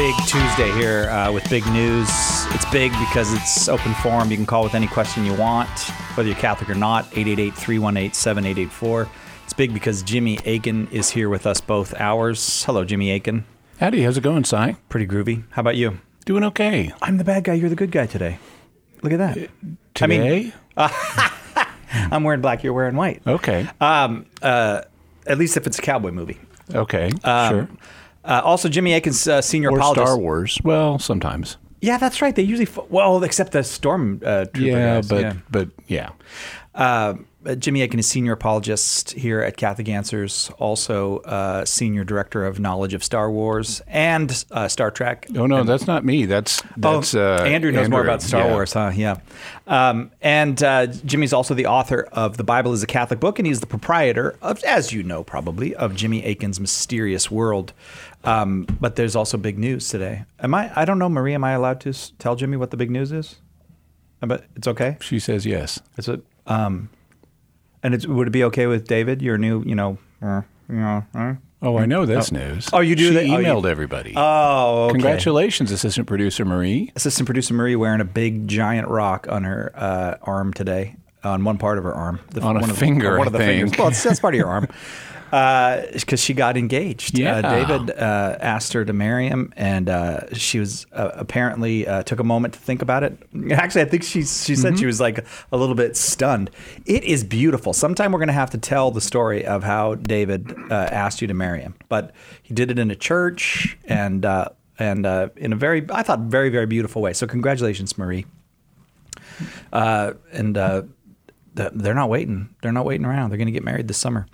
big Tuesday here with big news. It's big because it's open forum. You can call with any question you want, whether you're Catholic or not, 888-318-7884. It's big because Jimmy Akin is here with us both hours. Hello, Jimmy Akin. Howdy, how's it going, Si? Pretty groovy. How about you? Doing okay. I'm the bad guy. You're the good guy today. Look at that. Today? I'm wearing black. You're wearing white. Okay. At least if it's a cowboy movie. Okay, sure. Also, Jimmy Akin's senior Or apologist. Star Wars. Well, sometimes. Yeah, that's right. They usually, except the Stormtrooper guys. But yeah. Jimmy Akin is senior apologist here at Catholic Answers, also senior director of knowledge of Star Wars and Star Trek. Oh, no, that's not me. That's Andrew knows more about Star Wars, huh? Yeah. And Jimmy's also the author of The Bible is a Catholic Book, and he's the proprietor of, as you know probably, of Jimmy Akin's Mysterious World. But there's also big news today. I don't know, Marie, am I allowed to tell Jimmy what the big news is? But it's okay? She says yes. Is it? And would it be okay with David, your new, Oh, I know this news. Oh, you do? She emailed everybody. Oh, okay. Congratulations, Assistant Producer Marie. Assistant Producer Marie wearing a big, giant rock on her arm today, on one part of her arm. One of the fingers. Well, that's part of your arm. Because she got engaged. Yeah. David asked her to marry him, and she was apparently took a moment to think about it. Actually, I think she said she was like a little bit stunned. It is beautiful. Sometime we're going to have to tell the story of how David asked you to marry him. But he did it in a church and in a very, I thought, very, very beautiful way. So congratulations, Marie. They're not waiting. They're not waiting around. They're going to get married this summer.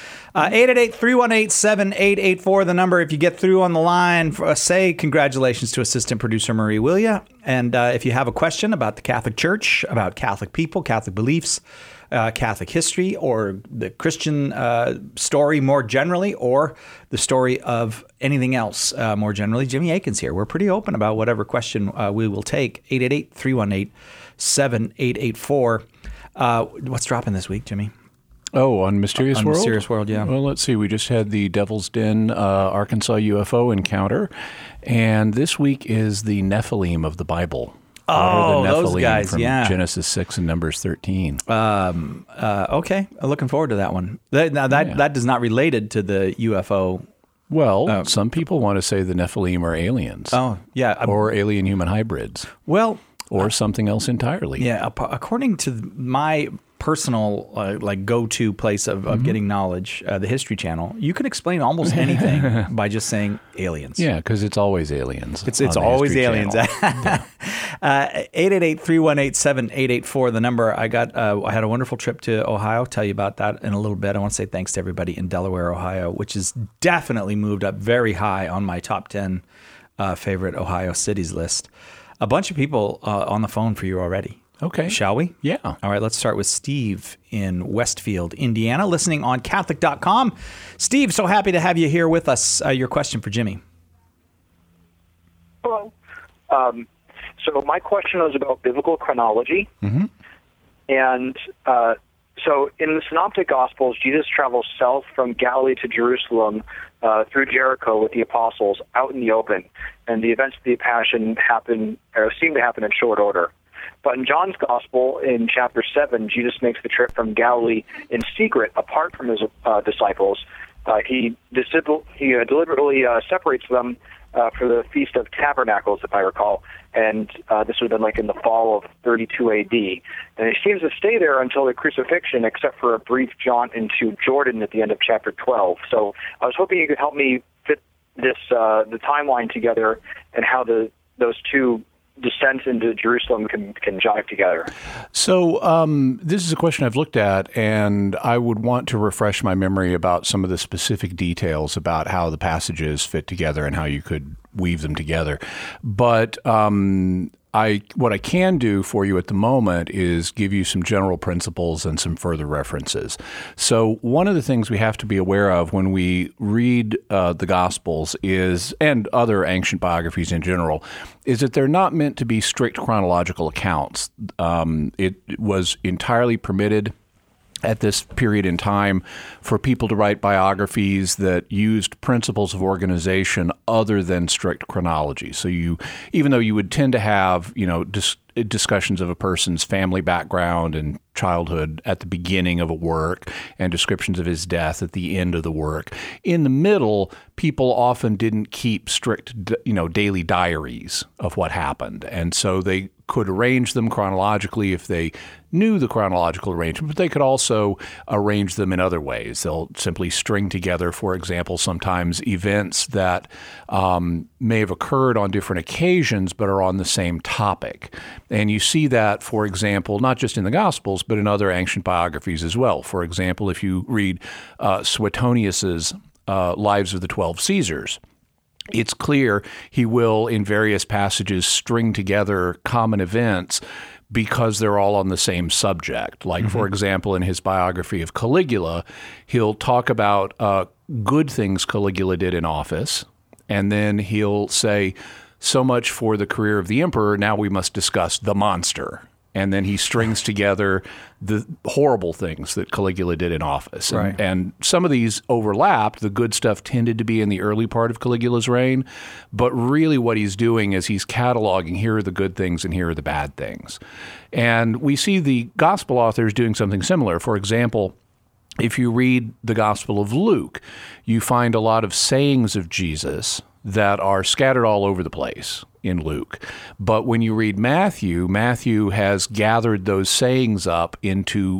888-318-7884, the number. If you get through on the line, say congratulations to Assistant Producer Marie Willia. And if you have a question about the Catholic Church, about Catholic people, Catholic beliefs, Catholic history, or the Christian story more generally, or the story of anything else more generally, Jimmy Akin's here. We're pretty open about whatever question we will take. 888-318-7884. What's dropping this week, Jimmy? Oh, on Mysterious World? Mysterious World, yeah. Well, let's see. We just had the Devil's Den Arkansas UFO encounter, and this week is the Nephilim of the Bible. Oh, the those guys, from yeah. Genesis 6 and Numbers 13. Okay, I'm looking forward to that one. That is not related to the UFO. Well, some people want to say the Nephilim are aliens. Oh, yeah. Or alien-human hybrids. Well... Or something else entirely. Yeah, according to my personal go-to place of getting knowledge, the History Channel, you can explain almost anything by just saying aliens. Yeah, because it's always aliens. It's always aliens. 888-318-7884, the number. I had a wonderful trip to Ohio. I'll tell you about that in a little bit. I want to say thanks to everybody in Delaware, Ohio, which has definitely moved up very high on my top 10 favorite Ohio cities list. A bunch of people on the phone for you already. Okay. Shall we? Yeah. All right, let's start with Steve in Westfield, Indiana, listening on Catholic.com. Steve, so happy to have you here with us. Your question for Jimmy. Hello. So my question was about biblical chronology. Mm-hmm. And so in the Synoptic Gospels, Jesus travels south from Galilee to Jerusalem through Jericho with the apostles out in the open. And the events of the Passion seem to happen in short order. But in John's Gospel, in chapter 7, Jesus makes the trip from Galilee in secret, apart from his disciples. He deliberately separates them for the Feast of Tabernacles, if I recall. And this would have been like in the fall of 32 A.D. And he seems to stay there until the crucifixion, except for a brief jaunt into Jordan at the end of chapter 12. So I was hoping you could help me fit this the timeline together and how those two descents into Jerusalem can jive together. So this is a question I've looked at, and I would want to refresh my memory about some of the specific details about how the passages fit together and how you could weave them together. But what I can do for you at the moment is give you some general principles and some further references. So one of the things we have to be aware of when we read the Gospels and other ancient biographies in general, is that they're not meant to be strict chronological accounts. It was entirely permitted at this period in time for people to write biographies that used principles of organization other than strict chronology. So even though you would tend to have, discussions of a person's family background and childhood at the beginning of a work and descriptions of his death at the end of the work, in the middle, people often didn't keep strict, daily diaries of what happened. And so they could arrange them chronologically if they knew the chronological arrangement, but they could also arrange them in other ways. They'll simply string together, for example, sometimes events that may have occurred on different occasions but are on the same topic. And you see that, for example, not just in the Gospels, but in other ancient biographies as well. For example, if you read Suetonius's Lives of the 12 Caesars, it's clear he will, in various passages, string together common events because they're all on the same subject. Like, for example, in his biography of Caligula, he'll talk about good things Caligula did in office, and then he'll say, so much for the career of the emperor, now we must discuss the monster. And then he strings together the horrible things that Caligula did in office. Right. And some of these overlapped. The good stuff tended to be in the early part of Caligula's reign. But really what he's doing is he's cataloging, here are the good things and here are the bad things. And we see the gospel authors doing something similar. For example, if you read the Gospel of Luke, you find a lot of sayings of Jesus that are scattered all over the place in Luke. But when you read Matthew, Matthew has gathered those sayings up into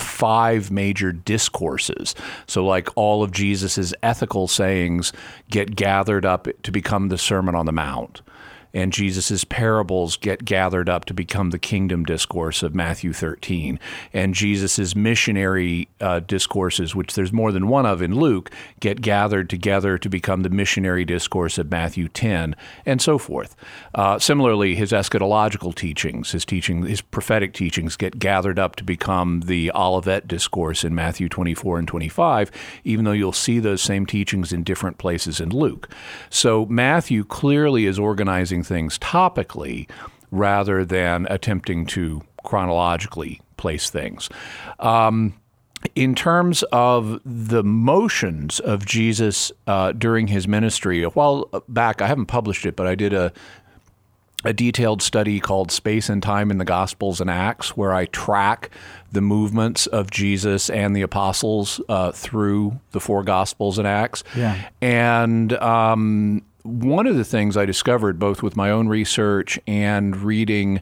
5 major discourses. So like all of Jesus's ethical sayings get gathered up to become the Sermon on the Mount. And Jesus's parables get gathered up to become the kingdom discourse of Matthew 13. And Jesus's missionary discourses, which there's more than one of in Luke, get gathered together to become the missionary discourse of Matthew 10, and so forth. Similarly, his eschatological teachings, his prophetic teachings, get gathered up to become the Olivet discourse in Matthew 24 and 25, even though you'll see those same teachings in different places in Luke. So Matthew clearly is organizing things topically rather than attempting to chronologically place things. In terms of the motions of Jesus during his ministry, a while back, I haven't published it, but I did a detailed study called Space and Time in the Gospels and Acts, where I track the movements of Jesus and the apostles through the 4 Gospels and Acts. Yeah. And one of the things I discovered, both with my own research and reading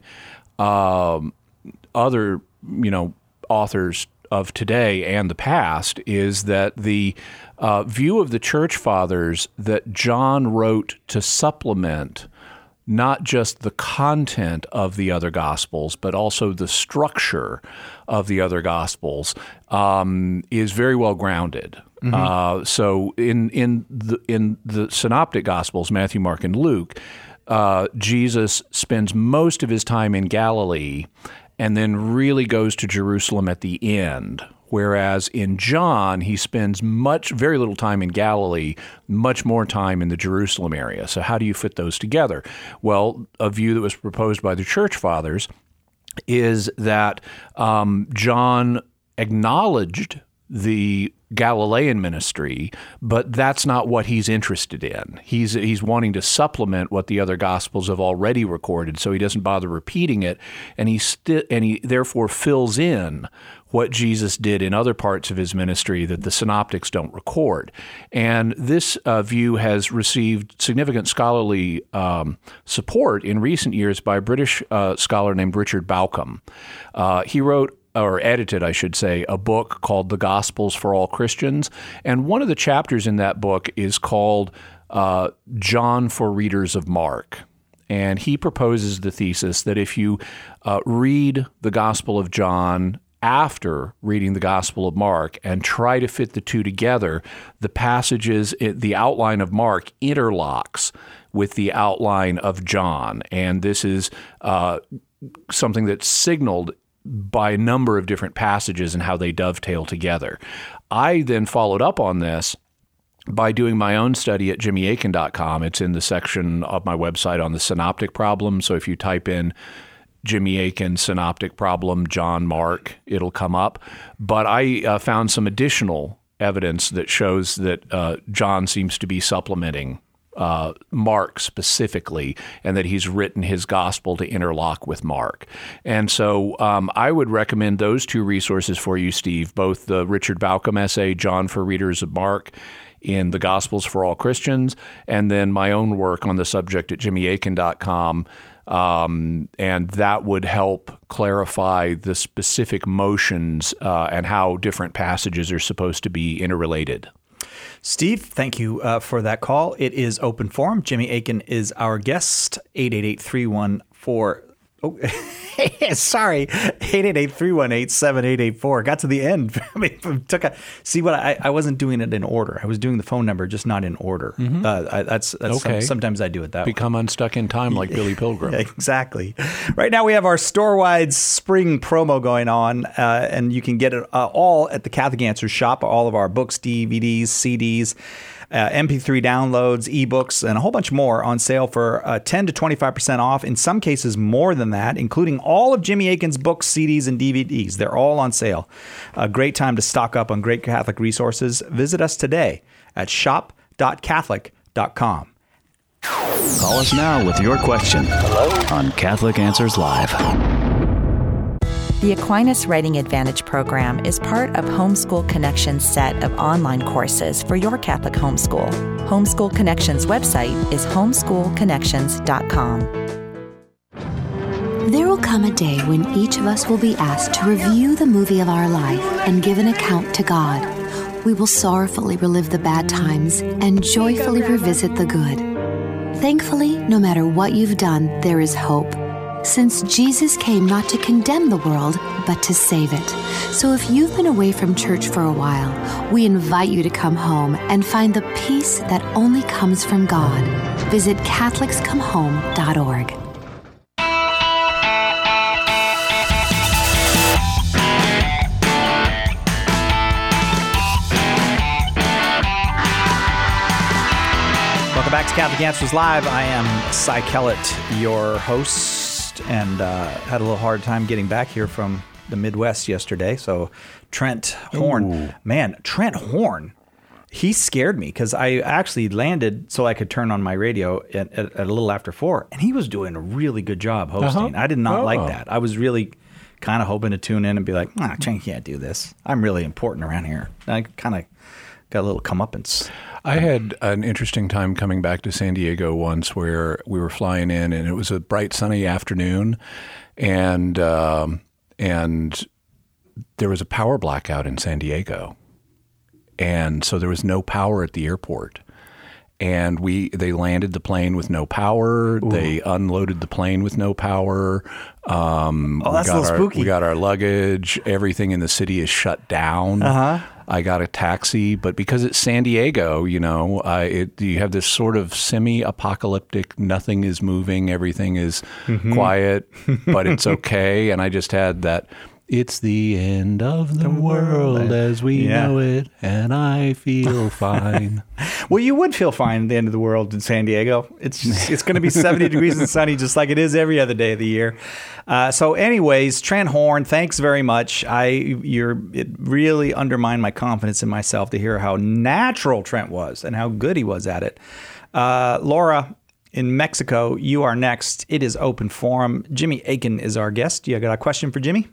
other, authors of today and the past, is that the view of the church fathers that John wrote to supplement not just the content of the other Gospels, but also the structure of the other Gospels, is very well grounded. So in the synoptic Gospels, Matthew, Mark, and Luke, Jesus spends most of his time in Galilee and then really goes to Jerusalem at the end. Whereas in John, he spends very little time in Galilee, much more time in the Jerusalem area. So how do you fit those together? Well, a view that was proposed by the church fathers is that John acknowledged the Galilean ministry, but that's not what he's interested in. He's wanting to supplement what the other Gospels have already recorded, so he doesn't bother repeating it, and he therefore fills in what Jesus did in other parts of his ministry that the synoptics don't record. And this view has received significant scholarly support in recent years by a British scholar named Richard Bauckham. He wrote, or edited, I should say, a book called The Gospels for All Christians. And one of the chapters in that book is called John for Readers of Mark. And he proposes the thesis that if you read the Gospel of John after reading the Gospel of Mark and try to fit the two together, the passages, the outline of Mark interlocks with the outline of John. And this is something that's signaled by a number of different passages and how they dovetail together. I then followed up on this by doing my own study at jimmyakin.com. It's in the section of my website on the synoptic problem. So if you type in Jimmy Akin synoptic problem, John, Mark, it'll come up. But I found some additional evidence that shows that John seems to be supplementing Mark specifically, and that he's written his gospel to interlock with Mark. And so I would recommend those two resources for you, Steve, both the Richard Bauckham essay, John for Readers of Mark, in the Gospels for All Christians, and then my own work on the subject at jimmyakin.com. And that would help clarify the specific motions and how different passages are supposed to be interrelated. Steve, thank you for that call. It is open forum. Jimmy Akin is our guest. 888-314. Oh, sorry. 888-318-7884. Got to the end. I mean, I wasn't doing it in order. I was doing the phone number, just not in order. That's okay. Sometimes I do it that way. Become unstuck in time like Billy Pilgrim. Exactly. Right now we have our store-wide spring promo going on, and you can get it all at the Catholic Answers shop. All of our books, DVDs, CDs, MP3 downloads, ebooks, and a whole bunch more on sale for 10 to 25% off. In some cases, more than that, including all of Jimmy Akin's books, CDs, and DVDs. They're all on sale. A great time to stock up on great Catholic resources. Visit us today at shop.catholic.com. Call us now with your question on Catholic Answers Live. The Aquinas Writing Advantage program is part of Homeschool Connections' set of online courses for your Catholic homeschool. Homeschool Connections' website is homeschoolconnections.com. There will come a day when each of us will be asked to review the movie of our life and give an account to God. We will sorrowfully relive the bad times and joyfully revisit the good. Thankfully, no matter what you've done, there is hope, since Jesus came not to condemn the world, but to save it. So if you've been away from church for a while, we invite you to come home and find the peace that only comes from God. Visit CatholicsComeHome.org. Welcome back to Catholic Answers Live. I am Cy Kellett, your host, and had a little hard time getting back here from the Midwest yesterday. So Trent Horn, Trent Horn, he scared me because I actually landed so I could turn on my radio at a little after 4, and he was doing a really good job hosting. I did not like that. I was really kind of hoping to tune in and be like, Trent can't do this. I'm really important around here. I kind of got a little comeuppance. I had an interesting time coming back to San Diego once where we were flying in, and it was a bright sunny afternoon, and there was a power blackout in San Diego, and so there was no power at the airport. And they landed the plane with no power. Ooh. They unloaded the plane with no power. That's a little spooky. We got our luggage. Everything in the city is shut down. I got a taxi, but because it's San Diego, you have this sort of semi-apocalyptic, nothing is moving, everything is quiet, but it's okay. And I just had that, it's the end of the world as we know it, and I feel fine. Well, you would feel fine at the end of the world in San Diego. It's going to be 70 degrees and sunny just like it is every other day of the year. So anyways, Trent Horn, thanks very much. It really undermined my confidence in myself to hear how natural Trent was and how good he was at it. Laura, in Mexico, you are next. It is open forum. Jimmy Akin is our guest. You got a question for Jimmy?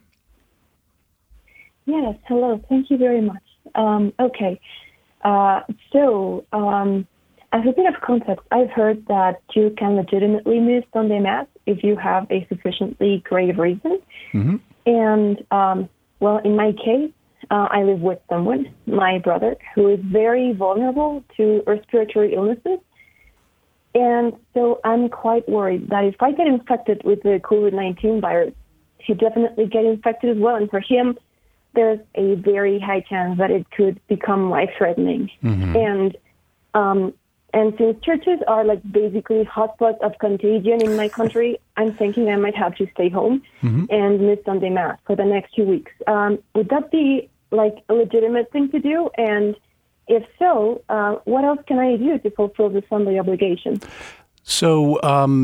Yes, hello. Thank you very much. Okay. So, as a bit of context, I've heard that you can legitimately miss Sunday Mass if you have a sufficiently grave reason. Mm-hmm. And, well, in my case, I live with someone, my brother, who is very vulnerable to respiratory illnesses. And so I'm quite worried that if I get infected with the COVID-19 virus, he'd definitely get infected as well. And for him, there's a very high chance that it could become life-threatening. Mm-hmm. And since churches are like basically hotspots of contagion in my country, I'm thinking I might have to stay home and miss Sunday Mass for the next 2 weeks. Would that be like a legitimate thing to do? And if so, what else can I do to fulfill the Sunday obligation? So,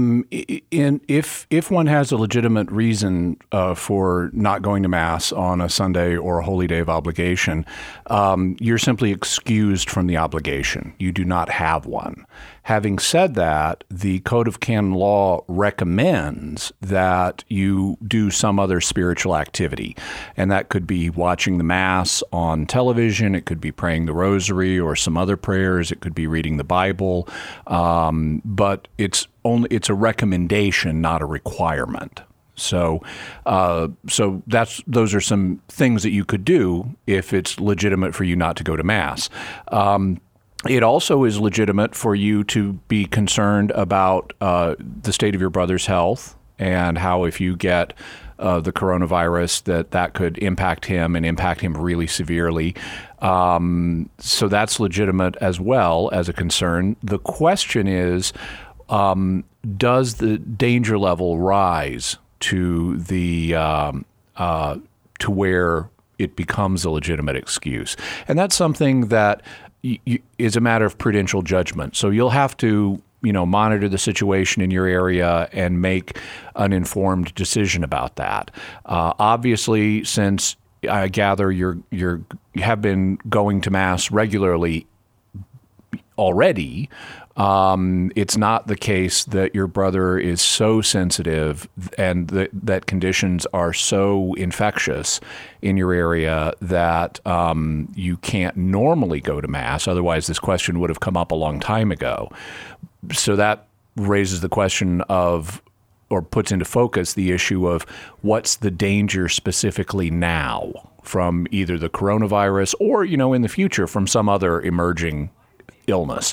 if one has a legitimate reason for not going to Mass on a Sunday or a holy day of obligation, you're simply excused from the obligation. You do not have one. Having said that, the Code of Canon Law recommends that you do some other spiritual activity, and that could be watching the Mass on television. It could be praying the Rosary or some other prayers. It could be reading the Bible, but it's a recommendation, not a requirement. So those are some things that you could do if it's legitimate for you not to go to Mass. It also is legitimate for you to be concerned about the state of your brother's health and how if you get the coronavirus that could impact him and impact him really severely. So that's legitimate as well as a concern. The question is, does the danger level rise to the to where it becomes a legitimate excuse? And that's something that is a matter of prudential judgment. So you'll have to, monitor the situation in your area and make an informed decision about that. Obviously, since I gather you have been going to Mass regularly already, it's not the case that your brother is so sensitive and that conditions are so infectious in your area that you can't normally go to Mass. Otherwise, this question would have come up a long time ago. So that raises the question of, or puts into focus the issue of what's the danger specifically now from either the coronavirus or, in the future from some other emerging illness.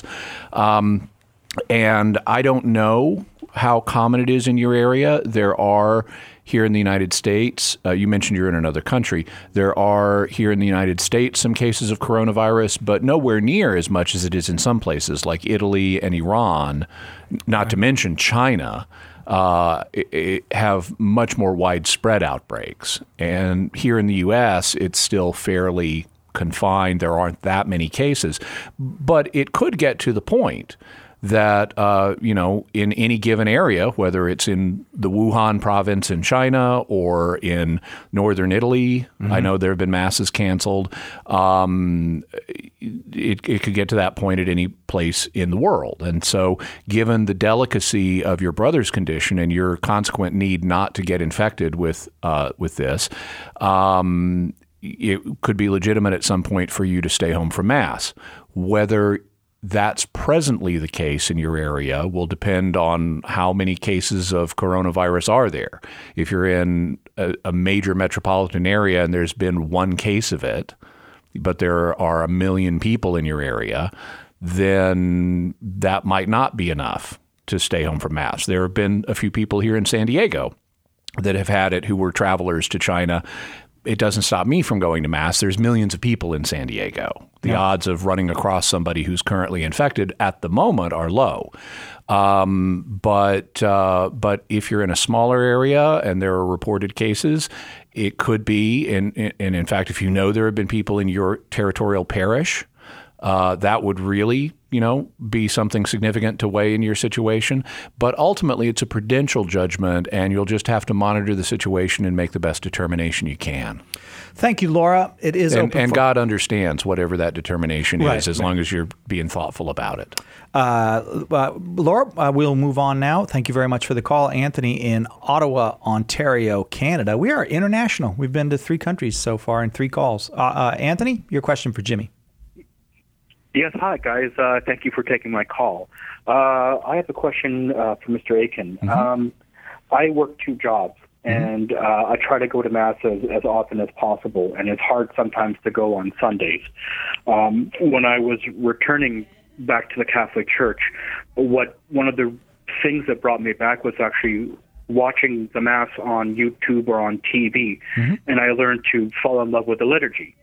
And I don't know how common it is in your area. There are here in the United States, you mentioned you're in another country. There are here in the United States some cases of coronavirus, but nowhere near as much as it is in some places like Italy and Iran, not to mention China. Have much more widespread outbreaks. And here in the U.S., it's still fairly confined. There aren't that many cases. But it could get to the point that, in any given area, whether it's in the Wuhan province in China or in northern Italy, I know there have been masses canceled. It could get to that point at any place in the world. And so given the delicacy of your brother's condition and your consequent need not to get infected with this, it could be legitimate at some point for you to stay home from Mass. Whether that's presently the case in your area will depend on how many cases of coronavirus are there. If you're in a major metropolitan area and there's been one case of it, but there are 1 million people in your area, then that might not be enough to stay home from Mass. There have been a few people here in San Diego that have had it who were travelers to China. It doesn't stop me from going to Mass. There's millions of people in San Diego. The odds of running across somebody who's currently infected at the moment are low. But if you're in a smaller area and there are reported cases, it could be, and in fact, if you know there have been people in your territorial parish, that would really, be something significant to weigh in your situation. But ultimately, it's a prudential judgment, and you'll just have to monitor the situation and make the best determination you can. Thank you, Laura. It is open and God understands whatever that determination is, as long as you're being thoughtful about it. Laura, we'll move on now. Thank you very much for the call. Anthony in Ottawa, Ontario, Canada. We are international. We've been to 3 countries so far in 3 calls. Anthony, your question for Jimmy. Yes, hi, guys. Thank you for taking my call. I have a question for Mr. Akin. I work 2 jobs, and I try to go to Mass as often as possible, and it's hard sometimes to go on Sundays. When I was returning back to the Catholic Church, one of the things that brought me back was actually watching the Mass on YouTube or on TV, and I learned to fall in love with the liturgy.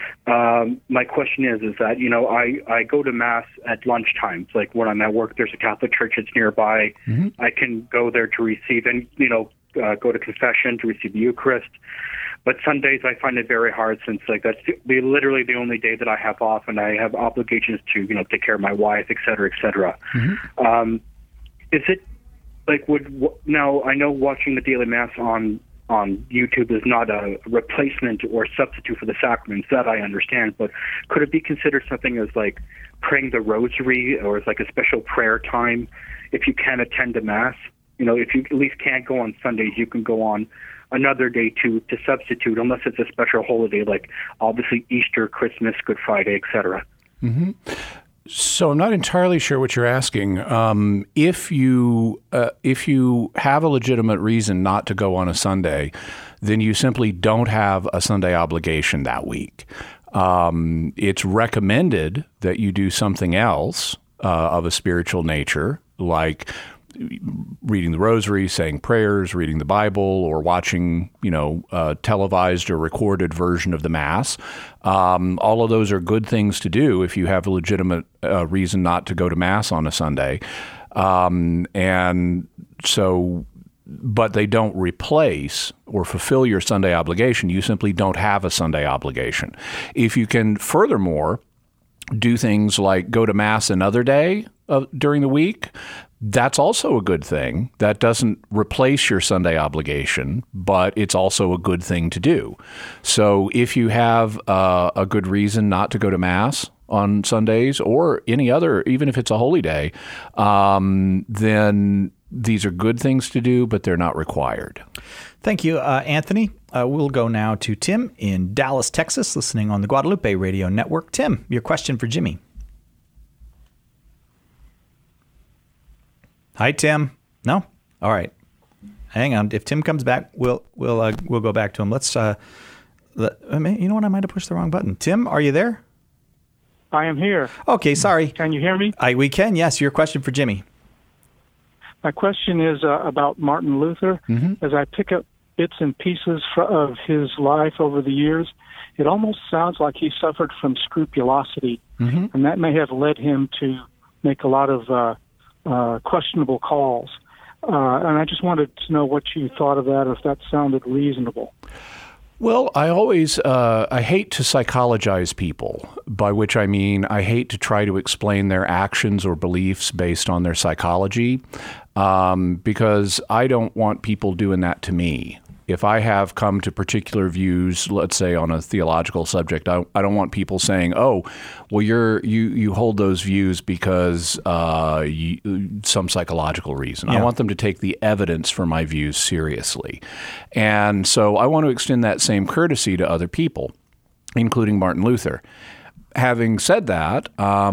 My question is that, I go to Mass at lunchtime. It's like when I'm at work, there's a Catholic church that's nearby. I can go there to receive and, go to confession, to receive the Eucharist. But Sundays, I find it very hard since that's literally the only day that I have off, and I have obligations to, take care of my wife, et cetera, et cetera. is it like now? I know watching the daily mass on YouTube is not a replacement or substitute for the sacraments. That I understand, but could it be considered something as like praying the rosary or as like a special prayer time if you can't attend the mass? If you at least can't go on Sundays, you can go on another day to substitute, unless it's a special holiday like obviously Easter, Christmas, Good Friday, etc. Mm-hmm. So I'm not entirely sure what you're asking. If you have a legitimate reason not to go on a Sunday, then you simply don't have a Sunday obligation that week. It's recommended that you do something else of a spiritual nature, like reading the rosary, saying prayers, reading the Bible, or watching, a televised or recorded version of the Mass. All of those are good things to do if you have a legitimate reason not to go to Mass on a Sunday. But they don't replace or fulfill your Sunday obligation. You simply don't have a Sunday obligation. If you can furthermore do things like go to Mass another day during the week, that's also a good thing. That doesn't replace your Sunday obligation, but it's also a good thing to do. So if you have a good reason not to go to Mass on Sundays or any other, even if it's a holy day, then these are good things to do, but they're not required. Thank you, Anthony. We'll go now to Tim in Dallas, Texas, listening on the Guadalupe Radio Network. Tim, your question for Jimmy. Hi, Tim. No? All right. Hang on. If Tim comes back, we'll go back to him. You know what? I might have pushed the wrong button. Tim, are you there? I am here. Okay, sorry. Can you hear me? We can, yes. Your question for Jimmy. My question is about Martin Luther. Mm-hmm. As I pick up bits and pieces of his life over the years, it almost sounds like he suffered from scrupulosity, mm-hmm. and that may have led him to make a lot of questionable calls. And I just wanted to know what you thought of that, or if that sounded reasonable. Well, I always I hate to psychologize people, by which I mean I hate to try to explain their actions or beliefs based on their psychology, because I don't want people doing that to me. If I have come to particular views, let's say on a theological subject, I don't want people saying, "Oh, well, you hold those views because some psychological reason." Yeah. I want them to take the evidence for my views seriously, and so I want to extend that same courtesy to other people, including Martin Luther. Having said that,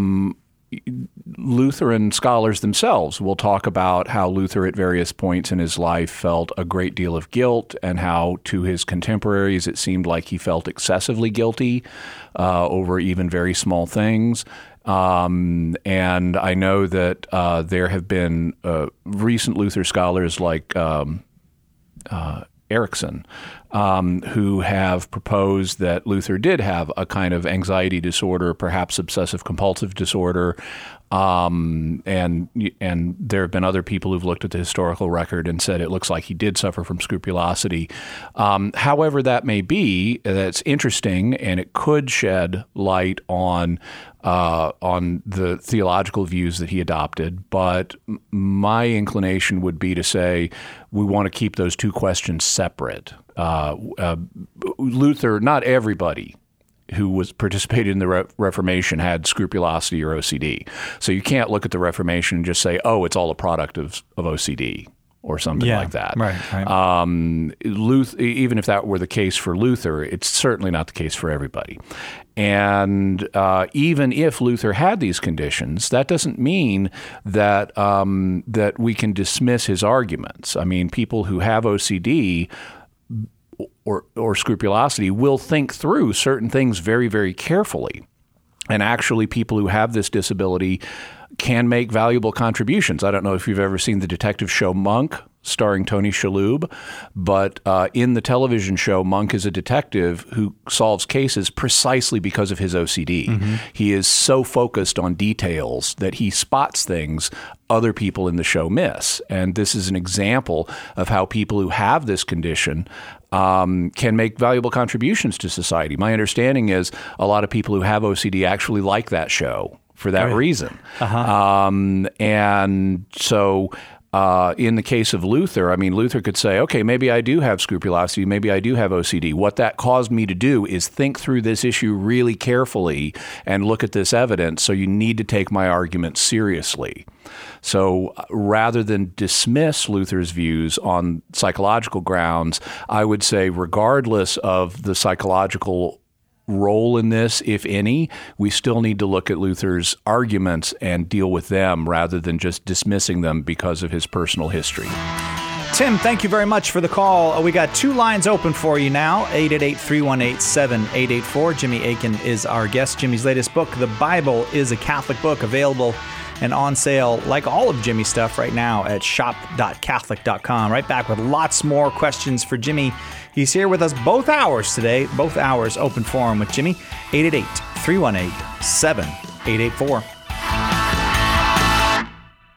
Lutheran scholars themselves will talk about how Luther at various points in his life felt a great deal of guilt, and how to his contemporaries it seemed like he felt excessively guilty over even very small things. And I know that there have been recent Luther scholars like Erickson, who have proposed that Luther did have a kind of anxiety disorder, perhaps obsessive-compulsive disorder, and there have been other people who've looked at the historical record and said it looks like he did suffer from scrupulosity. However that may be, that's interesting, and it could shed light on the theological views that he adopted. But my inclination would be to say we want to keep those two questions separate. Luther, not everybody who was participated in the Reformation had scrupulosity or OCD. So you can't look at the Reformation and just say, oh, it's all a product of OCD or something like that. Right. Even if that were the case for Luther, it's certainly not the case for everybody. And even if Luther had these conditions, that doesn't mean that that we can dismiss his arguments. I mean, people who have OCD or scrupulosity will think through certain things very, very carefully. And actually, people who have this disability can make valuable contributions. I don't know if you've ever seen the detective show Monk, starring Tony Shalhoub, but in the television show, Monk is a detective who solves cases precisely because of his OCD. Mm-hmm. He is so focused on details that he spots things other people in the show miss. And this is an example of how people who have this condition can make valuable contributions to society. My understanding is a lot of people who have OCD actually like that show for that reason. And so in the case of Luther, I mean, Luther could say, okay, maybe I do have scrupulosity, maybe I do have OCD. What that caused me to do is think through this issue really carefully and look at this evidence, so you need to take my argument seriously. So rather than dismiss Luther's views on psychological grounds, I would say regardless of the psychological role in this, if any, we still need to look at Luther's arguments and deal with them rather than just dismissing them because of his personal history. Tim, thank you very much for the call. We got 2 lines open for you now, 888-318-7884. Jimmy Akin is our guest. Jimmy's latest book, The Bible is a Catholic Book, available and on sale, like all of Jimmy's stuff right now, at shop.catholic.com. Right back with lots more questions for Jimmy. He's here with us both hours today, both hours open forum with Jimmy, 888-318-7884.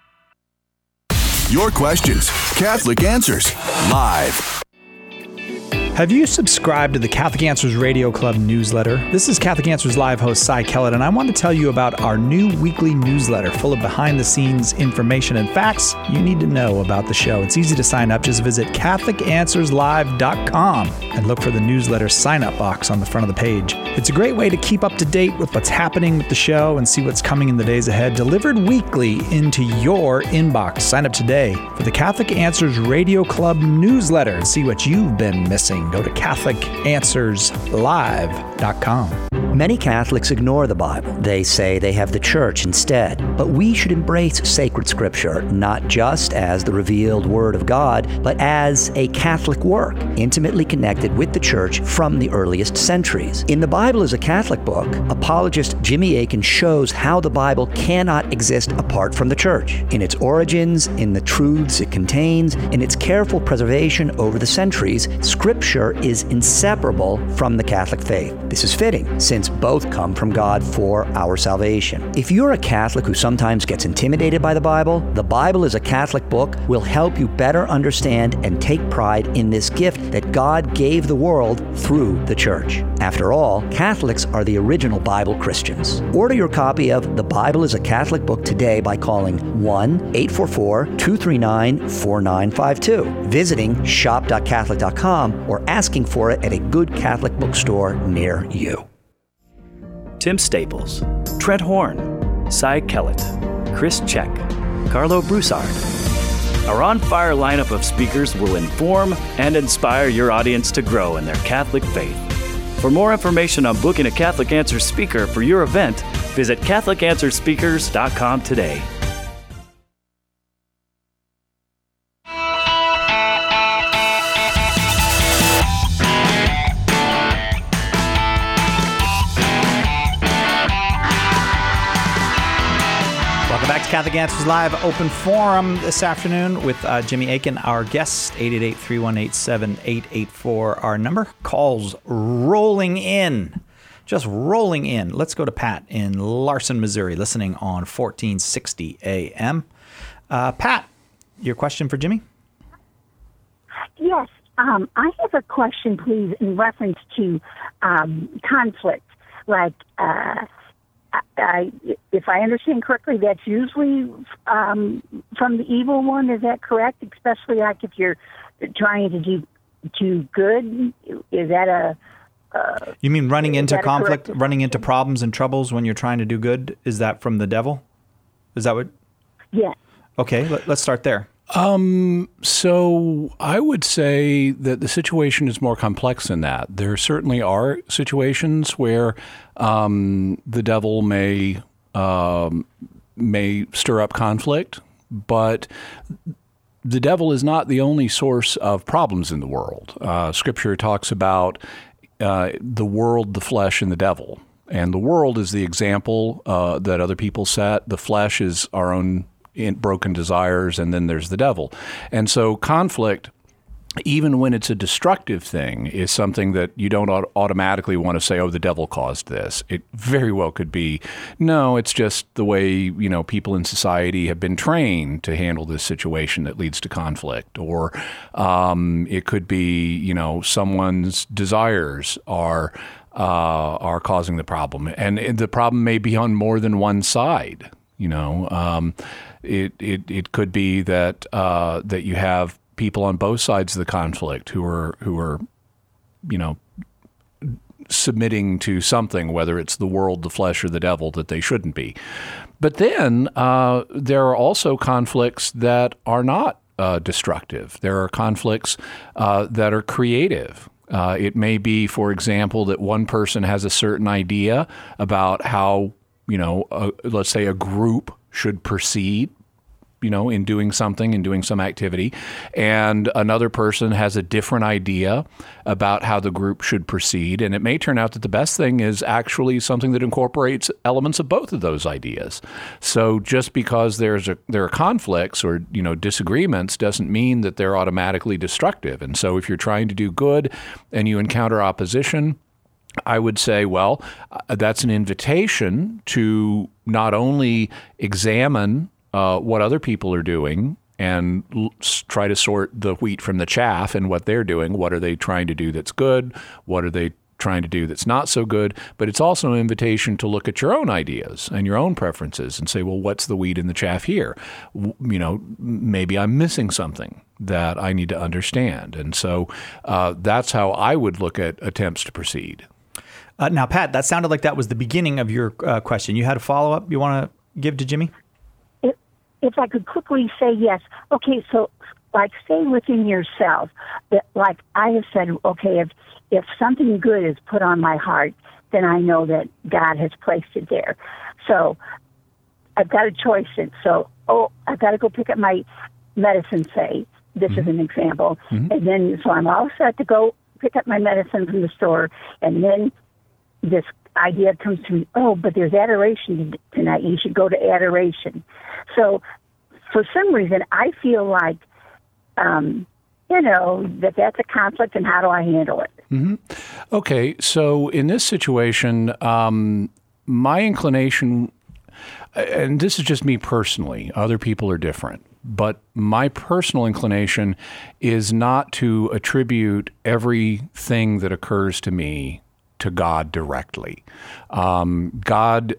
Your questions, Catholic Answers, live. Have you subscribed to the Catholic Answers Radio Club newsletter? This is Catholic Answers Live host Cy Kellett, and I want to tell you about our new weekly newsletter full of behind-the-scenes information and facts you need to know about the show. It's easy to sign up. Just visit CatholicAnswersLive.com and look for the newsletter sign-up box on the front of the page. It's a great way to keep up to date with what's happening with the show and see what's coming in the days ahead, delivered weekly into your inbox. Sign up today for the Catholic Answers Radio Club newsletter and see what you've been missing. Go to CatholicAnswersLive.com. Many Catholics ignore the Bible. They say they have the Church instead. But we should embrace sacred Scripture, not just as the revealed Word of God, but as a Catholic work, intimately connected with the Church from the earliest centuries. In The Bible is a Catholic Book, apologist Jimmy Akin shows how the Bible cannot exist apart from the Church, in its origins, in the truths it contains, in its careful preservation over the centuries. Scripture is inseparable from the Catholic faith. This is fitting, since both come from God for our salvation. If you're a Catholic who sometimes gets intimidated by the Bible is a Catholic Book will help you better understand and take pride in this gift that God gave the world through the Church. After all, Catholics are the original Bible Christians. Order your copy of The Bible is a Catholic Book today by calling 1-844-239-4952, visiting shop.catholic.com, or asking for it at a good Catholic bookstore near you. Tim Staples, Trent Horn, Cy Kellett, Chris Check, Carlo Broussard. Our on-fire lineup of speakers will inform and inspire your audience to grow in their Catholic faith. For more information on booking a Catholic Answers speaker for your event, visit CatholicAnswersSpeakers.com today. Catholic Answers Live open forum this afternoon with Jimmy Akin, our guest. 888-318-7884, our number. Calls rolling in. Just rolling in. Let's go to Pat in Larson, Missouri, listening on 1460 AM. Pat, your question for Jimmy? Yes. I have a question, please, in reference to conflict. Like, if I understand correctly, that's usually from the evil one. Is that correct? Especially like if you're trying to do good. Is that you mean running into conflict, running into problems and troubles when you're trying to do good? Is that from the devil? Is that what? Yeah. Okay, let's start there. So I would say that the situation is more complex than that. There certainly are situations where the devil may stir up conflict, but the devil is not the only source of problems in the world. Scripture talks about the world, the flesh, and the devil. And the world is the example that other people set. The flesh is our own broken desires, and then there's the devil. And so conflict, even when it's a destructive thing, is something that you don't automatically want to say, oh, the devil caused this. It very well could be, no, it's just the way, people in society have been trained to handle this situation that leads to conflict. Or it could be, someone's desires are are causing the problem, and the problem may be on more than one side. It could be that that you have people on both sides of the conflict who are submitting to something, whether it's the world, the flesh, or the devil, that they shouldn't be. But then there are also conflicts that are not destructive. There are conflicts that are creative. It may be, for example, that one person has a certain idea about how, let's say a group should proceed, in doing something, in doing some activity, and another person has a different idea about how the group should proceed. And it may turn out that the best thing is actually something that incorporates elements of both of those ideas. So just because there are conflicts or, disagreements doesn't mean that they're automatically destructive. And so if you're trying to do good and you encounter opposition, I would say, well, that's an invitation to not only examine what other people are doing and try to sort the wheat from the chaff and what they're doing. What are they trying to do that's good? What are they trying to do that's not so good? But it's also an invitation to look at your own ideas and your own preferences and say, well, what's the wheat in the chaff here? Maybe I'm missing something that I need to understand. And so that's how I would look at attempts to proceed. Now, Pat, that sounded like that was the beginning of your question. You had a follow-up you want to give to Jimmy? If I could quickly say yes. Okay, so like say within yourself, that like I have said, okay, if something good is put on my heart, then I know that God has placed it there. So I've got a choice. So, I've got to go pick up my medicine, say. This is an example. Mm-hmm. And then, so I'm all set to go pick up my medicine from the store, and then this idea comes to me, but there's adoration tonight. You should go to adoration. So for some reason, I feel like, that's a conflict, and how do I handle it? Mm-hmm. Okay, so in this situation, my inclination, and this is just me personally, other people are different, but my personal inclination is not to attribute everything that occurs to me to God directly. God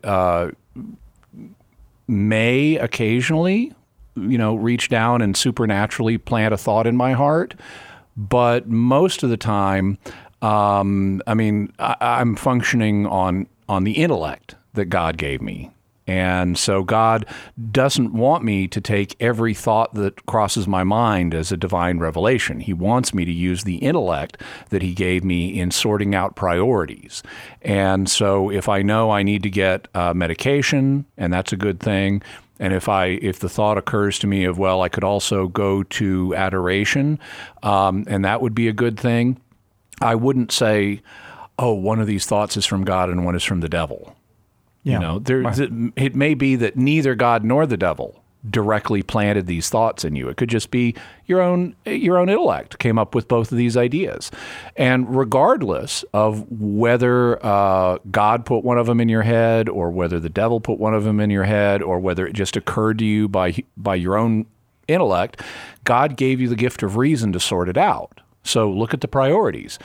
may occasionally, reach down and supernaturally plant a thought in my heart, but most of the time, I'm functioning on the intellect that God gave me. And so God doesn't want me to take every thought that crosses my mind as a divine revelation. He wants me to use the intellect that he gave me in sorting out priorities. And so if I know I need to get medication, and that's a good thing, and if the thought occurs to me of, well, I could also go to adoration, and that would be a good thing, I wouldn't say, one of these thoughts is from God and one is from the devil. Yeah. It may be that neither God nor the devil directly planted these thoughts in you. It could just be your own intellect came up with both of these ideas. And regardless of whether God put one of them in your head, or whether the devil put one of them in your head, or whether it just occurred to you by your own intellect, God gave you the gift of reason to sort it out. So look at the priorities.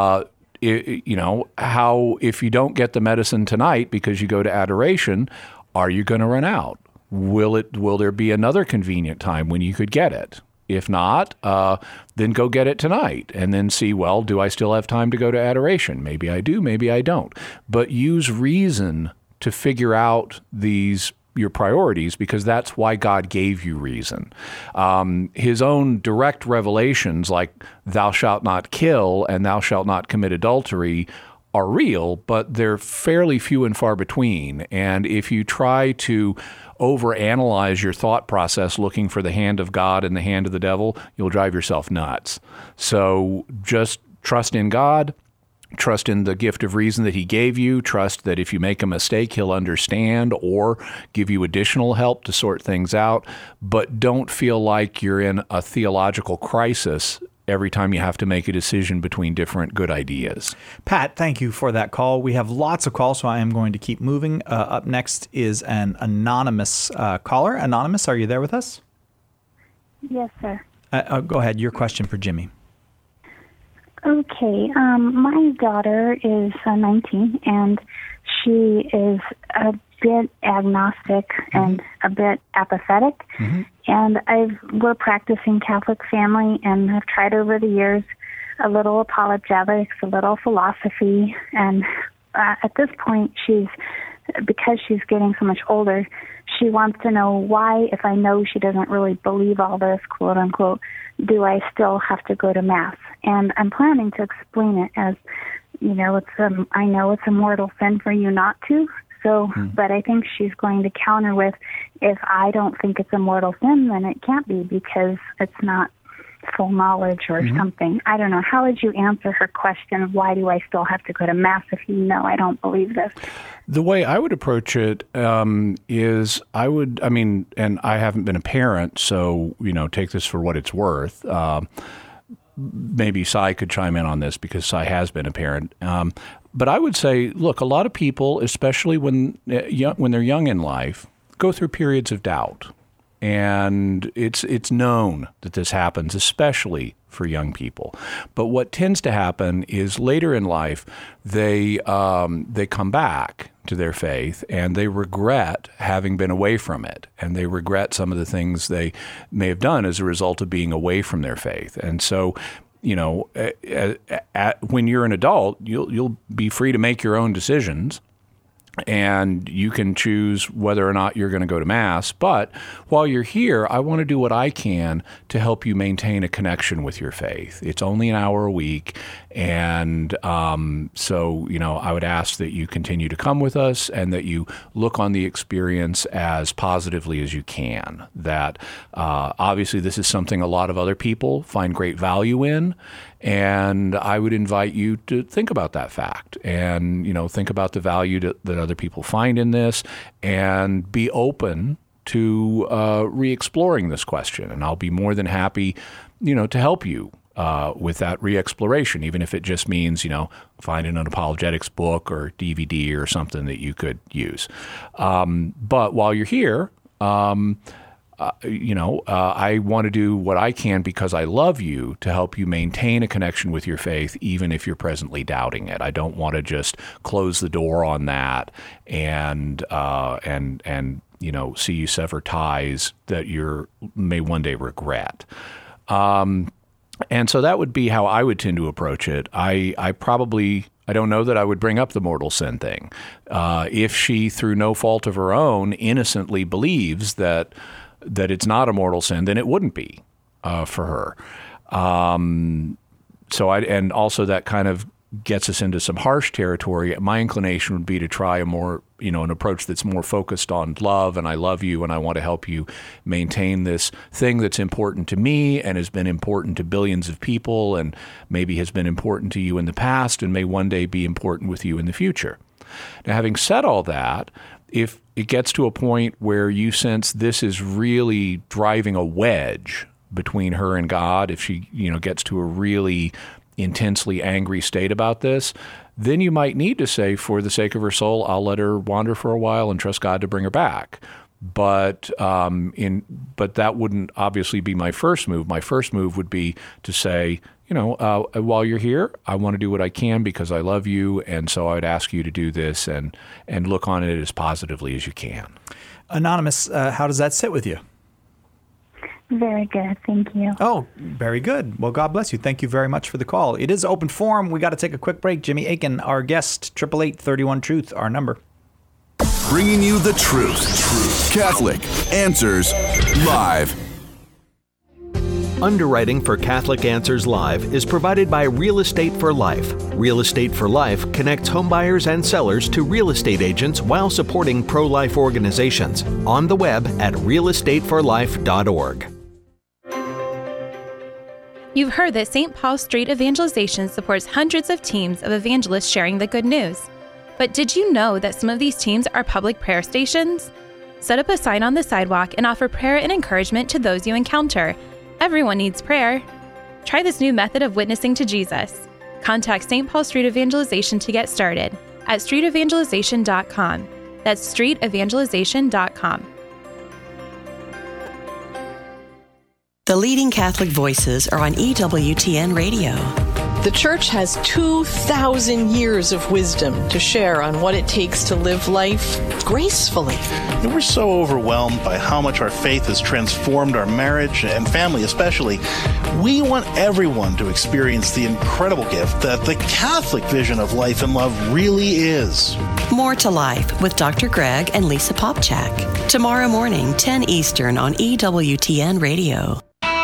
If you don't get the medicine tonight because you go to adoration, are you going to run out? Will there be another convenient time when you could get it? If not, then go get it tonight and then see, well, do I still have time to go to adoration? Maybe I do, maybe I don't. But use reason to figure out your priorities, because that's why God gave you reason. His own direct revelations, like thou shalt not kill and thou shalt not commit adultery, are real, but they're fairly few and far between. And if you try to overanalyze your thought process looking for the hand of God and the hand of the devil, you'll drive yourself nuts. So just trust in God. Trust in the gift of reason that he gave you. Trust that if you make a mistake, he'll understand or give you additional help to sort things out. But don't feel like you're in a theological crisis every time you have to make a decision between different good ideas. Pat, thank you for that call. We have lots of calls, so I am going to keep moving. Up next is an anonymous caller. Anonymous, are you there with us? Yes, sir. Go ahead. Your question for Jimmy. Okay. My daughter is 19, and she is a bit agnostic and a bit apathetic. And we're practicing Catholic family, and I've tried over the years a little apologetics, a little philosophy, and at this point, because she's getting so much older, she wants to know why, if I know she doesn't really believe all this, quote unquote, do I still have to go to Mass? And I'm planning to explain it as, I know it's a mortal sin for you not to. So, but I think she's going to counter with, if I don't think it's a mortal sin, then it can't be because it's not full knowledge or something. I don't know. How would you answer her question of why do I still have to go to Mass if you know I don't believe this? The way I would approach it is and I haven't been a parent, so, take this for what it's worth. Maybe Cy could chime in on this because Cy has been a parent. But I would say, look, a lot of people, especially when they're young in life, go through periods of doubt. And it's known that this happens, especially for young people. But what tends to happen is later in life, they come back to their faith and they regret having been away from it. And they regret some of the things they may have done as a result of being away from their faith. And so, when you're an adult, you'll be free to make your own decisions. And you can choose whether or not you're going to go to Mass. But while you're here, I want to do what I can to help you maintain a connection with your faith. It's only an hour a week. And so, I would ask that you continue to come with us and that you look on the experience as positively as you can. That obviously this is something a lot of other people find great value in. And I would invite you to think about that fact and, think about the value that other people find in this and be open to re-exploring this question. And I'll be more than happy, to help you with that re-exploration, even if it just means, finding an apologetics book or DVD or something that you could use. But while you're here, I want to do what I can because I love you to help you maintain a connection with your faith, even if you're presently doubting it. I don't want to just close the door on that and see you sever ties that you may one day regret. And so that would be how I would tend to approach it. I don't know that I would bring up the mortal sin thing. If she, through no fault of her own, innocently believes that it's not a mortal sin, then it wouldn't be for her. And also that kind of gets us into some harsh territory. My inclination would be to try a more, an approach that's more focused on love, and I love you, and I want to help you maintain this thing that's important to me and has been important to billions of people and maybe has been important to you in the past and may one day be important with you in the future. Now, having said all that, if it gets to a point where you sense this is really driving a wedge between her and God, if she, gets to a really intensely angry state about this, then you might need to say, for the sake of her soul, I'll let her wander for a while and trust God to bring her back. But that wouldn't obviously be my first move. My first move would be to say, while you're here, I want to do what I can because I love you, and so I'd ask you to do this and look on it as positively as you can. Anonymous, how does that sit with you? Very good. Thank you. Oh, very good. Well, God bless you. Thank you very much for the call. It is open forum. We got to take a quick break. Jimmy Akin, our guest, 888-31-TRUTH, our number. Bringing you the truth. Catholic Answers Live. Underwriting for Catholic Answers Live is provided by Real Estate for Life. Real Estate for Life connects homebuyers and sellers to real estate agents while supporting pro-life organizations. On the web at realestateforlife.org. You've heard that St. Paul Street Evangelization supports hundreds of teams of evangelists sharing the good news. But did you know that some of these teams are public prayer stations? Set up a sign on the sidewalk and offer prayer and encouragement to those you encounter. Everyone needs prayer. Try this new method of witnessing to Jesus. Contact St. Paul Street Evangelization to get started at streetevangelization.com. That's streetevangelization.com. The leading Catholic voices are on EWTN Radio. The church has 2,000 years of wisdom to share on what it takes to live life gracefully. We're so overwhelmed by how much our faith has transformed our marriage and family especially. We want everyone to experience the incredible gift that the Catholic vision of life and love really is. More to Life with Dr. Greg and Lisa Popchak. Tomorrow morning, 10 Eastern on EWTN Radio.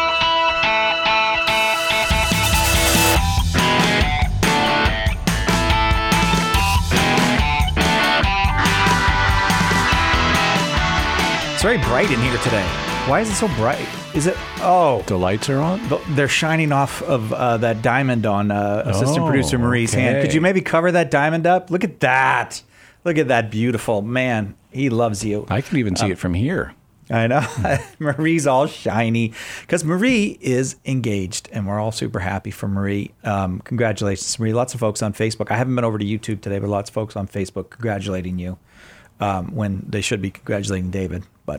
It's very bright in here today. Why is it so bright? Is it? Oh, the lights are on. They're shining off of that diamond on assistant producer Marie's hand. Could you maybe cover that diamond up? Look at that. Look at that beautiful man. He loves you. I can even see it from here. I know. Marie's all shiny because Marie is engaged, and we're all super happy for Marie. Congratulations, Marie. Lots of folks on Facebook. I haven't been over to YouTube today, but lots of folks on Facebook congratulating you when they should be congratulating David. But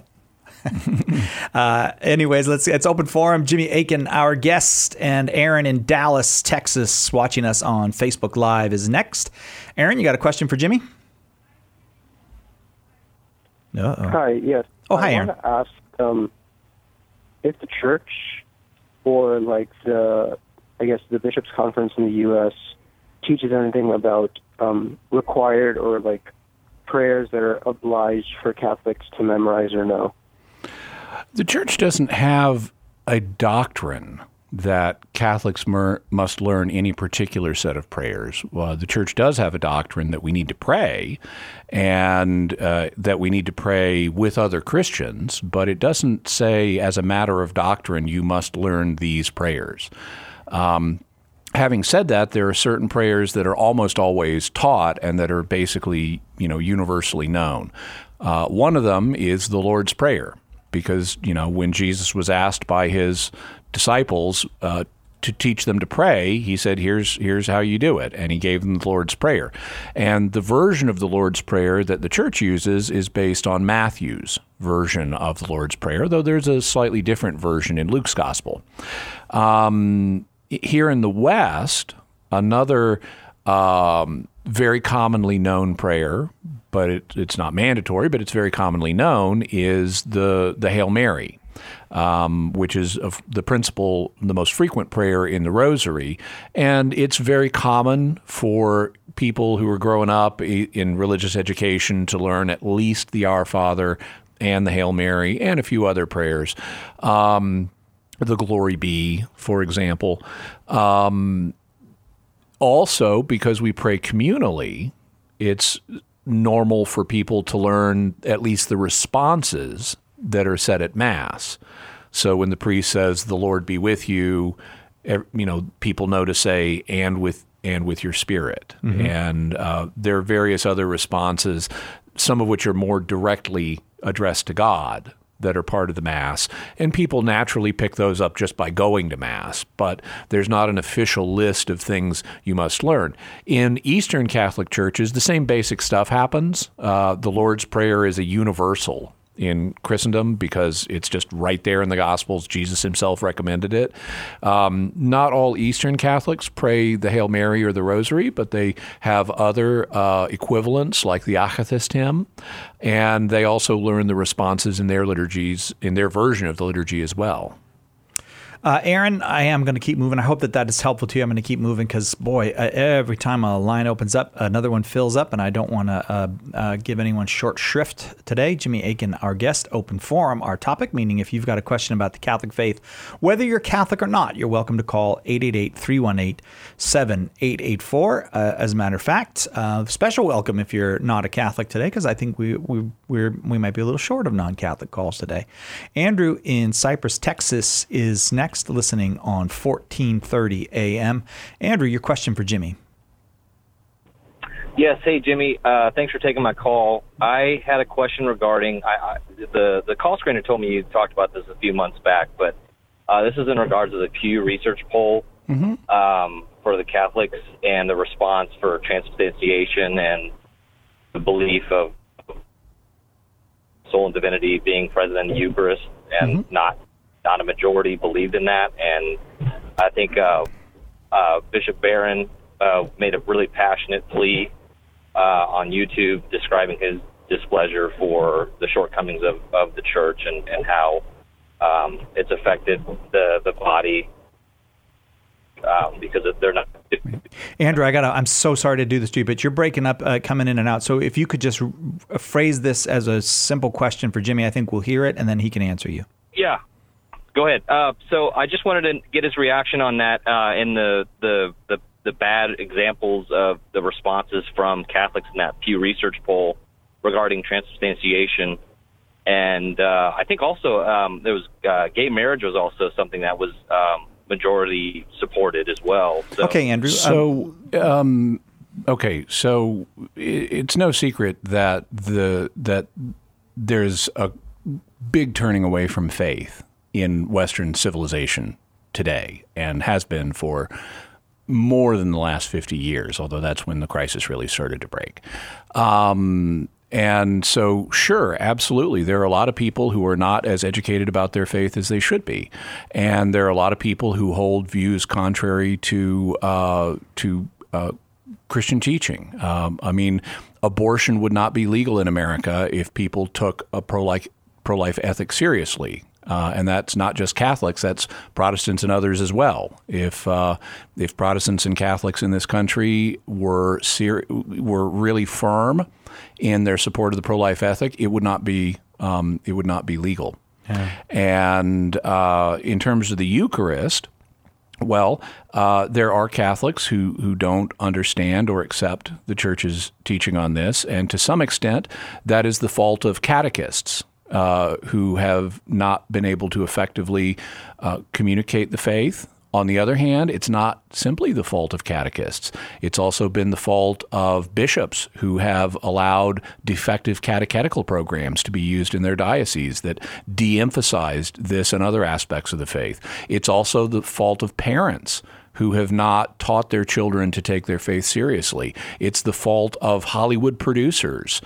anyways, it's open forum. Jimmy Akin, our guest, and Aaron in Dallas, Texas, watching us on Facebook Live is next. Aaron, you got a question for Jimmy? Uh-oh. Hi, yes. Oh, hi, Aaron. I want to ask if the church or the Bishops' Conference in the U.S. teaches anything about required or prayers that are obliged for Catholics to memorize or know. The church doesn't have a doctrine that Catholics must learn any particular set of prayers. The church does have a doctrine that we need to pray, and that we need to pray with other Christians, but it doesn't say as a matter of doctrine you must learn these prayers. Having said that, there are certain prayers that are almost always taught and that are basically, universally known. One of them is the Lord's Prayer, because, when Jesus was asked by his disciples to teach them to pray, he said, here's how you do it. And he gave them the Lord's Prayer. And the version of the Lord's Prayer that the church uses is based on Matthew's version of the Lord's Prayer, though there's a slightly different version in Luke's Gospel. Here in the West, another very commonly known prayer, but it's not mandatory, but it's very commonly known, is the Hail Mary, which is the most frequent prayer in the Rosary. And it's very common for people who are growing up in religious education to learn at least the Our Father and the Hail Mary and a few other prayers. The Glory Be, for example. Also, because we pray communally, it's normal for people to learn at least the responses that are said at Mass. So when the priest says, "The Lord be with you," people know to say, and with your spirit. Mm-hmm. And there are various other responses, some of which are more directly addressed to God, that are part of the Mass, and people naturally pick those up just by going to Mass, but there's not an official list of things you must learn. In Eastern Catholic churches, the same basic stuff happens. The Lord's Prayer is a universal in Christendom because it's just right there in the Gospels. Jesus himself recommended it. Not all Eastern Catholics pray the Hail Mary or the Rosary, but they have other equivalents like the Akathist hymn, and they also learn the responses in their liturgies, in their version of the liturgy as well. Aaron, I am going to keep moving. I hope that is helpful to you. I'm going to keep moving because, boy, every time a line opens up, another one fills up, and I don't want to give anyone short shrift today. Jimmy Akin, our guest, open forum, our topic, meaning if you've got a question about the Catholic faith, whether you're Catholic or not, you're welcome to call 888-318-7884. As a matter of fact, special welcome if you're not a Catholic today, because I think we might be a little short of non-Catholic calls today. Andrew in Cypress, Texas is next, listening on 1430 AM. Andrew, your question for Jimmy. Yes. Hey, Jimmy. Thanks for taking my call. I had a question regarding the call screener told me you talked about this a few months back, but this is in regards to the Pew Research poll for the Catholics and the response for transubstantiation and the belief of soul and divinity being present in the Eucharist, and not a majority believed in that. And I think Bishop Barron made a really passionate plea on YouTube describing his displeasure for the shortcomings of the church and how it's affected the body because they're not. Andrew, I'm so sorry to do this to you, but you're breaking up, coming in and out. So if you could just phrase this as a simple question for Jimmy, I think we'll hear it, and then he can answer you. Yeah, go ahead. So I just wanted to get his reaction on that in the bad examples of the responses from Catholics in that Pew Research poll regarding transubstantiation. And I think also there was gay marriage was also something that was majority supported as well. So. Okay, Andrew. So, so it's no secret that that there's a big turning away from faith in Western civilization today, and has been for more than the last 50 years, although that's when the crisis really started to break. And so, sure, absolutely, there are a lot of people who are not as educated about their faith as they should be. And there are a lot of people who hold views contrary to Christian teaching. I mean, abortion would not be legal in America if people took a pro-life ethic seriously. And that's not just Catholics; that's Protestants and others as well. If Protestants and Catholics in this country were really firm in their support of the pro-life ethic, it would not be legal. Yeah. And in terms of the Eucharist, well, there are Catholics who don't understand or accept the Church's teaching on this, and to some extent, that is the fault of catechists. Who have not been able to effectively communicate the faith. On the other hand, it's not simply the fault of catechists. It's also been the fault of bishops who have allowed defective catechetical programs to be used in their dioceses that de-emphasized this and other aspects of the faith. It's also the fault of parents who have not taught their children to take their faith seriously. It's the fault of Hollywood producers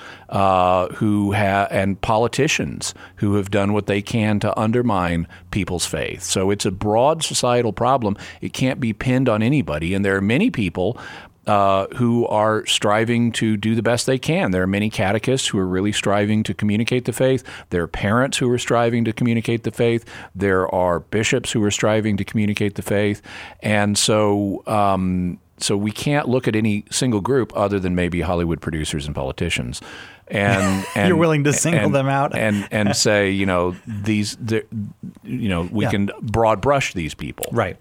and politicians who have done what they can to undermine people's faith. So it's a broad societal problem. It can't be pinned on anybody. And there are many people who are striving to do the best they can. There are many catechists who are really striving to communicate the faith. There are parents who are striving to communicate the faith. There are bishops who are striving to communicate the faith. And so we can't look at any single group other than maybe Hollywood producers and politicians. And you're willing to single them out and say, we can broad brush these people. Right.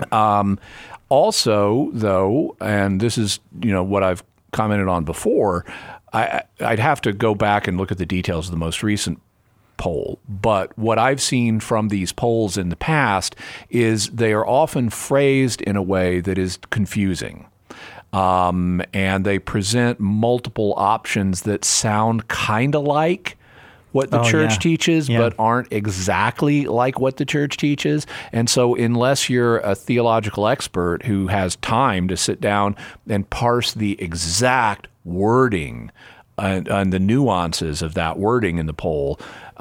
Also, though, and this is what I've commented on before, I'd have to go back and look at the details of the most recent poll. But what I've seen from these polls in the past is they are often phrased in a way that is confusing. And they present multiple options that sound kind of like what the church teaches, but aren't exactly like what the church teaches. And so unless you're a theological expert who has time to sit down and parse the exact wording and the nuances of that wording in the poll,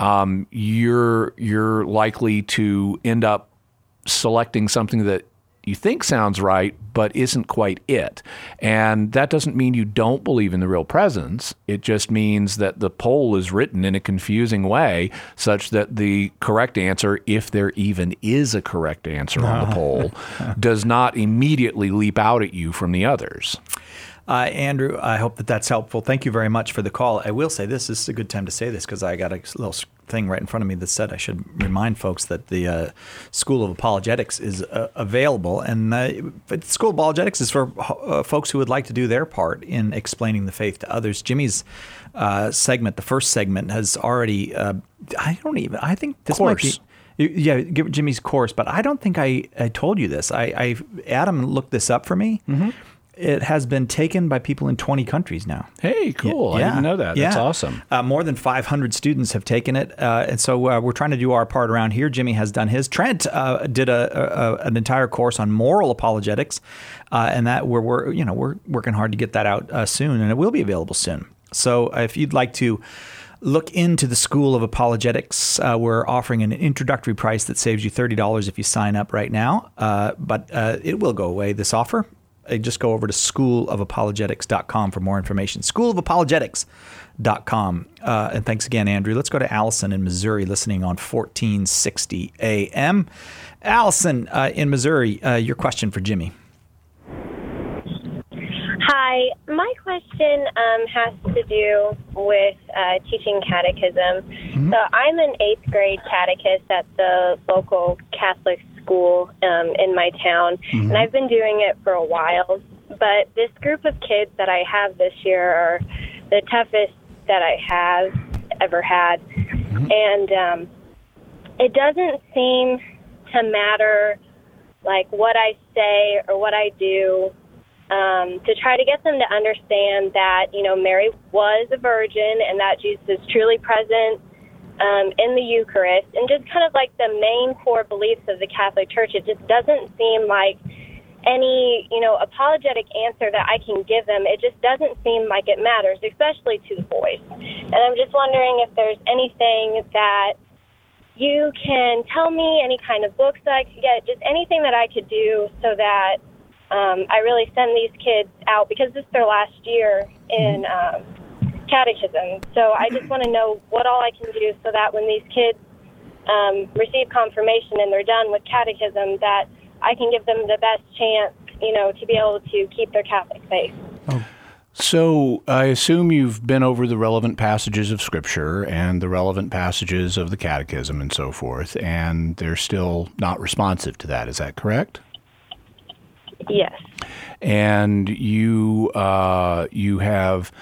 you're likely to end up selecting something that you think sounds right, but isn't quite it. And that doesn't mean you don't believe in the real presence. It just means that the poll is written in a confusing way such that the correct answer, if there even is a correct answer on the poll, does not immediately leap out at you from the others. Andrew, I hope that's helpful. Thank you very much for the call. I will say this is a good time to say this because I got a little thing right in front of me that said I should remind folks that the School of Apologetics is available. And the School of Apologetics is for folks who would like to do their part in explaining the faith to others. Jimmy's segment, the first segment, has already, I think this might be. Yeah, give Jimmy's course, but I don't think I told you this. Adam looked this up for me. Mm-hmm. It has been taken by people in 20 countries now. Hey, cool. I didn't know that. That's awesome. More than 500 students have taken it. And so we're trying to do our part around here. Jimmy has done his. Trent did an entire course on moral apologetics, and that we're working hard to get that out soon, and it will be available soon. So if you'd like to look into the School of Apologetics. We're offering an introductory price that saves you $30 if you sign up right now, but it will go away, this offer. Just go over to schoolofapologetics.com for more information. Schoolofapologetics.com. And thanks again, Andrew. Let's go to Allison in Missouri, listening on 1460 AM. Allison in Missouri, your question for Jimmy. Hi. My question has to do with teaching catechism. So I'm an 8th grade catechist at the local Catholic school in my town, and I've been doing it for a while. But this group of kids that I have this year are the toughest that I have ever had. And it doesn't seem to matter, like, what I say or what I do, to try to get them to understand that, you know, Mary was a virgin and that Jesus is truly present in the Eucharist, and just kind of like the main core beliefs of the Catholic Church. It just doesn't seem like any, you know, apologetic answer that I can give them. It just doesn't seem like it matters, especially to the boys. And I'm just wondering if there's anything that you can tell me, any kind of books that I could get, just anything that I could do so that I really send these kids out, because this is their last year in catechism. So I just want to know what all I can do so that when these kids receive confirmation and they're done with catechism, that I can give them the best chance, you know, to be able to keep their Catholic faith. So I assume you've been over the relevant passages of Scripture and the relevant passages of the Catechism and so forth, and they're still not responsive to that. Is that correct? Yes. And you have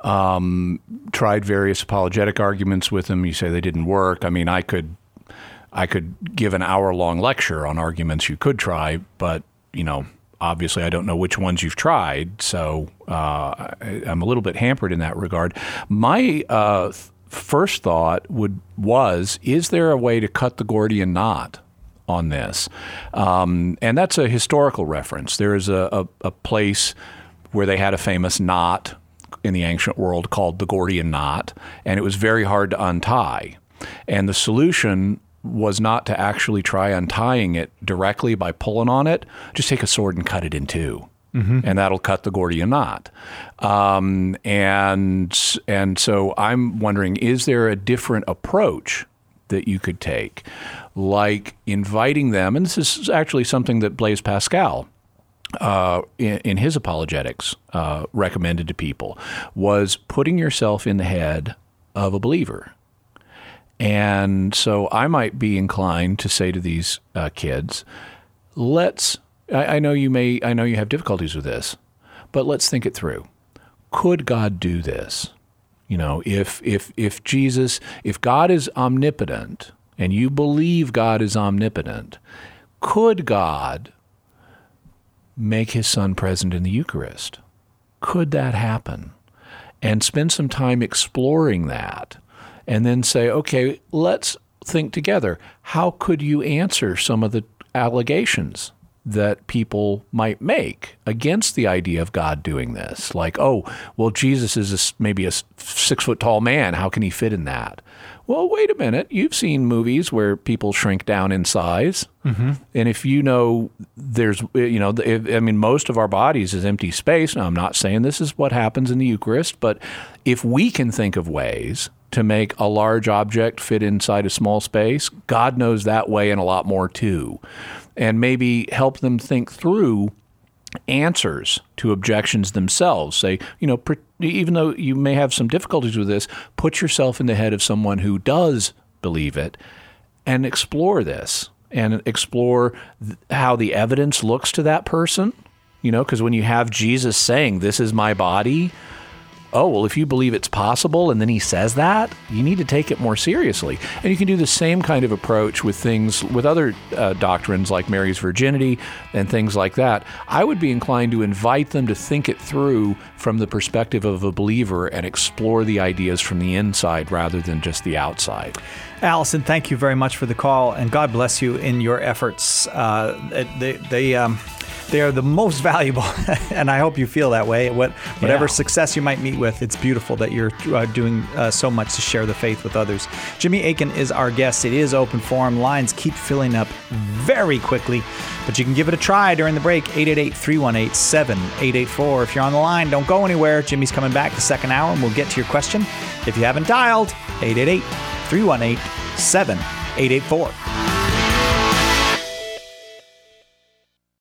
tried various apologetic arguments with them. You say they didn't work. I mean, I could give an hour-long lecture on arguments you could try, but, you know, obviously I don't know which ones you've tried, so I'm a little bit hampered in that regard. My first thought was, is there a way to cut the Gordian knot on this? And that's a historical reference. There is a place where they had a famous knot in the ancient world called the Gordian knot, and it was very hard to untie. And the solution was not to actually try untying it directly by pulling on it. Just take a sword and cut it in two, and that'll cut the Gordian knot. And so I'm wondering, is there a different approach that you could take, like inviting them? And this is actually something that Blaise Pascal in his apologetics recommended to people, was putting yourself in the head of a believer. And so I might be inclined to say to these kids, I know you have difficulties with this, but let's think it through. Could God do this? You know, if God is omnipotent and you believe God is omnipotent, could God make his Son present in the Eucharist? Could that happen? And spend some time exploring that. And then say, okay, let's think together. How could you answer some of the allegations that people might make against the idea of God doing this? Like, oh, well, Jesus is maybe a 6-foot-tall man. How can he fit in that? Well, wait a minute. You've seen movies where people shrink down in size. And if you know most of our bodies is empty space. Now, I'm not saying this is what happens in the Eucharist, but if we can think of ways to make a large object fit inside a small space, God knows that way and a lot more too. And maybe help them think through answers to objections themselves. Say, you know, even though you may have some difficulties with this, put yourself in the head of someone who does believe it and explore this and explore how the evidence looks to that person. You know, because when you have Jesus saying, "This is my body," oh, well, if you believe it's possible and then he says that, you need to take it more seriously. And you can do the same kind of approach with things, with other doctrines like Mary's virginity and things like that. I would be inclined to invite them to think it through from the perspective of a believer and explore the ideas from the inside rather than just the outside. Allison, thank you very much for the call, and God bless you in your efforts. They are the most valuable, and I hope you feel that way. Whatever success you might meet with, it's beautiful that you're doing so much to share the faith with others. Jimmy Akin is our guest. It is open forum. Lines keep filling up very quickly, but you can give it a try during the break. 888-318-7884. If you're on the line, don't go anywhere. Jimmy's coming back the second hour, and we'll get to your question. If you haven't dialed, 888-318-7884.